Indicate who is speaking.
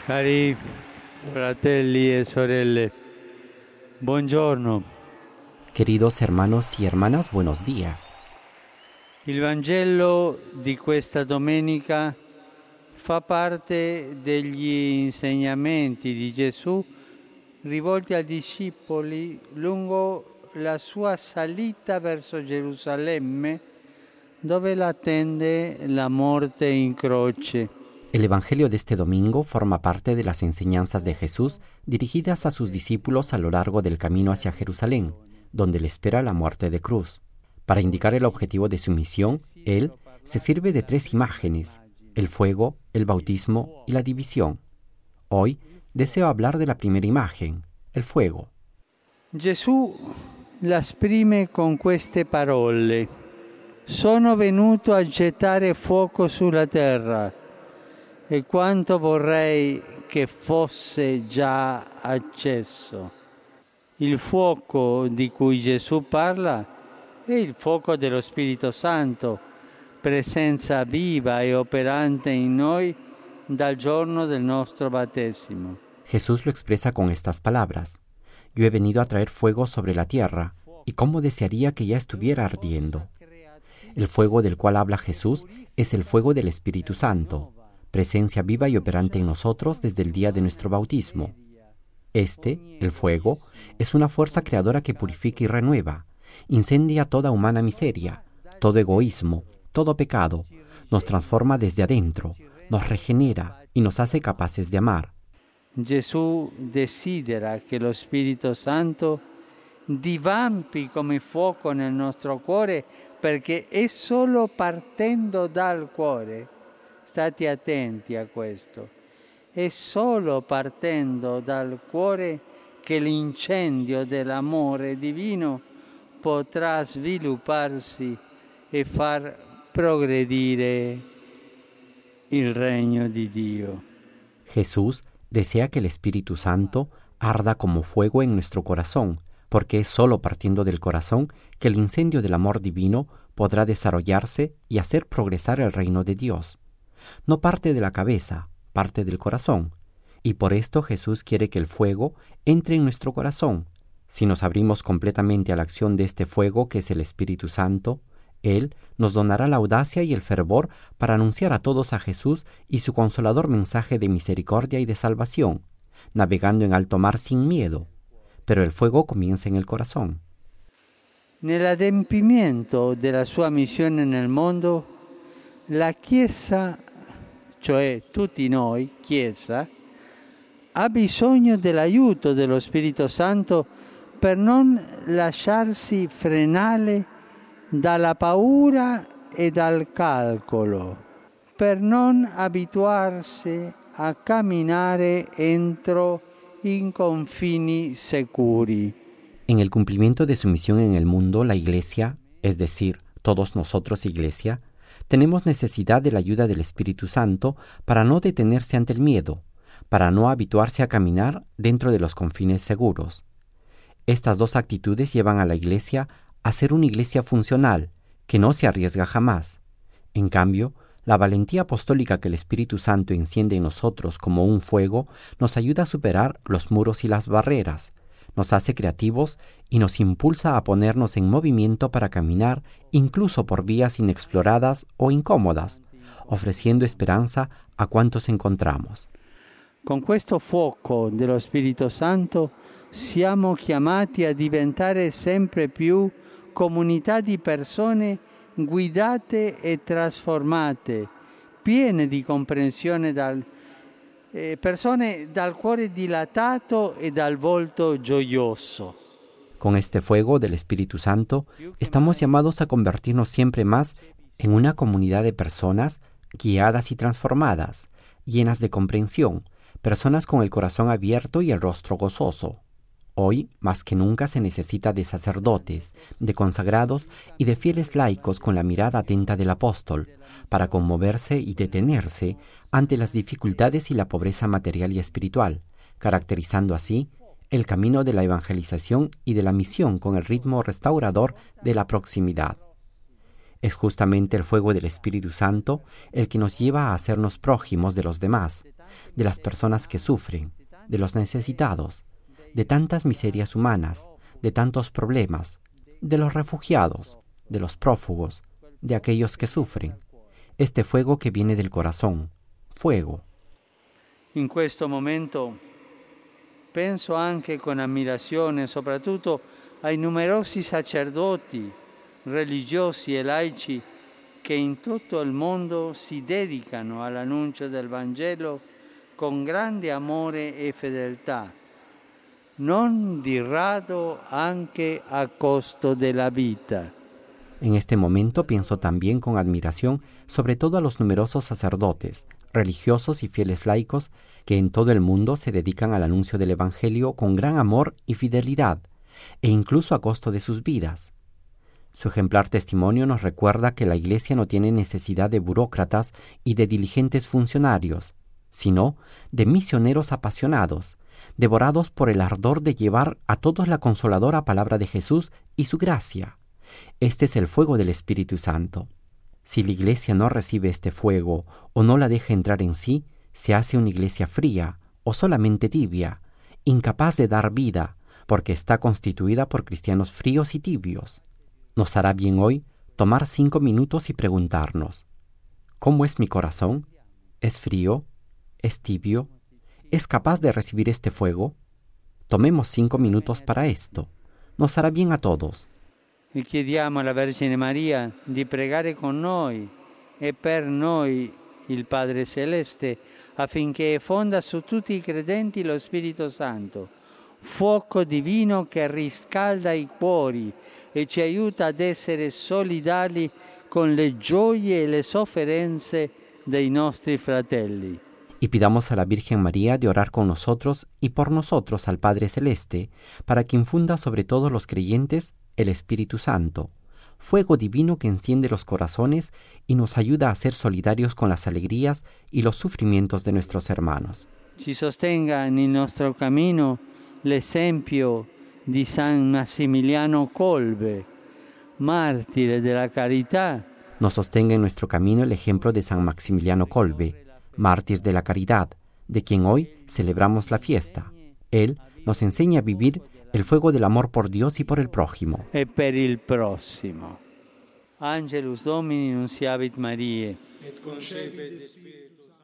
Speaker 1: Cari fratelli e sorelle, buongiorno.
Speaker 2: Queridos hermanos y hermanas, buenos días.
Speaker 1: Il Vangelo di questa domenica fa parte degli insegnamenti di Gesù rivolti ai discepoli lungo la sua salita verso Gerusalemme, dove l'attende la morte in croce.
Speaker 2: El Evangelio de este domingo forma parte de las enseñanzas de Jesús dirigidas a sus discípulos a lo largo del camino hacia Jerusalén, donde le espera la muerte de cruz. Para indicar el objetivo de su misión, Él se sirve de 3 imágenes: el fuego, el bautismo y la división. Hoy deseo hablar de la primera imagen, el fuego.
Speaker 1: Gesù la esprime con queste parole: sono venuto a gettare fuoco sulla terra, e quanto vorrei che fosse già acceso. Il fuoco di cui Gesù parla è il fuoco dello Spirito Santo, presenza viva e operante in noi dal giorno del nostro battesimo.
Speaker 2: Jesús lo expresa con estas palabras: yo he venido a traer fuego sobre la tierra, y cómo desearía que ya estuviera ardiendo. El fuego del cual habla Jesús es el fuego del Espíritu Santo, presencia viva y operante en nosotros desde el día de nuestro bautismo. El fuego, es una fuerza creadora que purifica y renueva, incendia toda humana miseria, todo egoísmo, todo pecado, nos transforma desde adentro, nos regenera y nos hace capaces de amar.
Speaker 1: Gesù desidera che lo Spirito Santo divampi come fuoco nel nostro cuore, perché è solo partendo dal cuore, state attenti a questo, è solo partendo dal cuore che l'incendio dell'amore divino potrà svilupparsi e far progredire il regno di Dio.
Speaker 2: Jesús desea que el Espíritu Santo arda como fuego en nuestro corazón, porque es solo partiendo del corazón que el incendio del amor divino podrá desarrollarse y hacer progresar el reino de Dios. No parte de la cabeza, parte del corazón, y por esto Jesús quiere que el fuego entre en nuestro corazón. Si nos abrimos completamente a la acción de este fuego que es el Espíritu Santo, Él nos donará la audacia y el fervor para anunciar a todos a Jesús y su consolador mensaje de misericordia y de salvación, navegando en alto mar sin miedo. Pero el fuego comienza en el corazón.
Speaker 1: Nell'adempimento della sua missione nel mondo, la Chiesa, cioè tutti noi, Chiesa, ha bisogno dell'aiuto dello Spirito Santo per non lasciarsi frenare dalla paura e dal calcolo, per non abituarsi a camminare entro in confini sicuri.
Speaker 2: En el cumplimiento de su misión en el mundo, la Iglesia, es decir, todos nosotros Iglesia, tenemos necesidad de la ayuda del Espíritu Santo para no detenerse ante el miedo, para no habituarse a caminar dentro de los confines seguros. Estas 2 actitudes llevan a la Iglesia a ser una iglesia funcional, que no se arriesga jamás. En cambio, la valentía apostólica que el Espíritu Santo enciende en nosotros como un fuego nos ayuda a superar los muros y las barreras, nos hace creativos y nos impulsa a ponernos en movimiento para caminar incluso por vías inexploradas o incómodas, ofreciendo esperanza a cuantos encontramos.
Speaker 1: Con questo fuoco dello Spirito Santo siamo chiamati a diventare sempre più comunità di persone guidate e trasformate, piene di comprensione, persone dal cuore dilatato e dal volto gioioso.
Speaker 2: Con este fuego del Espíritu Santo, estamos llamados a convertirnos siempre más en una comunidad de personas guiadas y transformadas, llenas de comprensión, personas con el corazón abierto y el rostro gozoso. Hoy, más que nunca, se necesita de sacerdotes, de consagrados y de fieles laicos con la mirada atenta del apóstol, para conmoverse y detenerse ante las dificultades y la pobreza material y espiritual, caracterizando así el camino de la evangelización y de la misión con el ritmo restaurador de la proximidad. Es justamente el fuego del Espíritu Santo el que nos lleva a hacernos prójimos de los demás, de las personas que sufren, de los necesitados, de tantas miserias humanas, de tantos problemas, de los refugiados, de los prófugos, de aquellos que sufren. Este fuego que viene del corazón, fuego.
Speaker 1: In questo momento penso anche con ammirazione soprattutto ai numerosi sacerdoti, religiosi e laici che in tutto il mondo si dedicano all'annuncio del Vangelo con grande amore e fedeltà, non di rado anche a costo della vita.
Speaker 2: En este momento pienso también con admiración sobre todo a los numerosos sacerdotes, religiosos y fieles laicos que en todo el mundo se dedican al anuncio del Evangelio con gran amor y fidelidad, e incluso a costo de sus vidas. Su ejemplar testimonio nos recuerda que la Iglesia no tiene necesidad de burócratas y de diligentes funcionarios, sino de misioneros apasionados, devorados por el ardor de llevar a todos la consoladora palabra de Jesús y su gracia. Este es el fuego del Espíritu Santo. Si la Iglesia no recibe este fuego o no la deja entrar en sí, se hace una Iglesia fría o solamente tibia, incapaz de dar vida, porque está constituida por cristianos fríos y tibios. Nos hará bien hoy tomar 5 minutos y preguntarnos: ¿cómo es mi corazón? ¿Es frío? ¿Es tibio? ¿Es capaz de recibir este fuego? Tomemos 5 minutos para esto. Nos hará bien a todos.
Speaker 1: E chiediamo alla Vergine Maria di pregare con noi e per noi il Padre Celeste affinché fonda su tutti i credenti lo Spirito Santo, fuoco divino che riscalda i cuori e ci aiuta ad essere solidali con le gioie e le sofferenze dei nostri fratelli.
Speaker 2: Y pidamos a la Virgen María de orar con nosotros y por nosotros al Padre Celeste, para que infunda sobre todos los creyentes el Espíritu Santo, fuego divino que enciende los corazones y nos ayuda a ser solidarios con las alegrías y los sufrimientos de nuestros hermanos.
Speaker 1: Ci sostenga nel nostro cammino l'esempio di San Massimiliano Kolbe, mártire de la carità.
Speaker 2: Nos sostenga en nuestro camino el ejemplo de San Maximiliano Kolbe, mártir de la caridad, de quien hoy celebramos la fiesta. Él nos enseña a vivir el fuego del amor por Dios y por el prójimo.
Speaker 1: E per il prossimo. Angelus Domini nunciavit Mariae.
Speaker 3: Et concepit Spiritus Sancti.